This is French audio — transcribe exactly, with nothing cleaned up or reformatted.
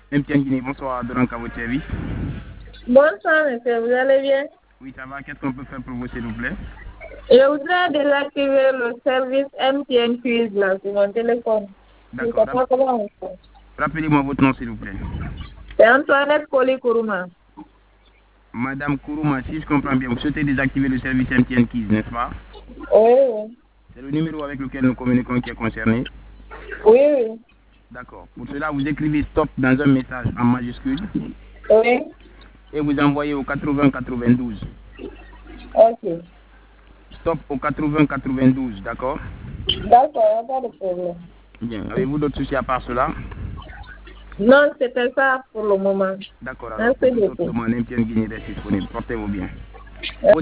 M T N Guinée, bonsoir, Doranka, à votre service. Bonsoir, monsieur, vous allez bien? Oui, ça va, qu'est-ce qu'on peut faire pour vous, s'il vous plaît? Je voudrais désactiver le service M T N Quiz là, sur mon téléphone. D'accord. Rap Rappelez-moi votre nom, s'il vous plaît. C'est Antoinette Koli Kourouma. Madame Kourouma, si je comprends bien, vous souhaitez désactiver le service M T N Quiz, n'est-ce pas? Oui, oui. C'est le numéro avec lequel nous communiquons qui est concerné? Oui, oui. D'accord. Pour cela, vous écrivez stop dans un message en majuscule. Oui. Et vous envoyez au quatre-vingts quatre-vingt-douze. Ok. Stop au quatre-vingts quatre-vingt-douze, d'accord? D'accord, pas de problème. Bien. Avez-vous d'autres soucis à part cela? Non, c'était ça pour le moment. D'accord, alors. Merci beaucoup. Tout le monde M T N Guinée est disponible. Portez-vous bien.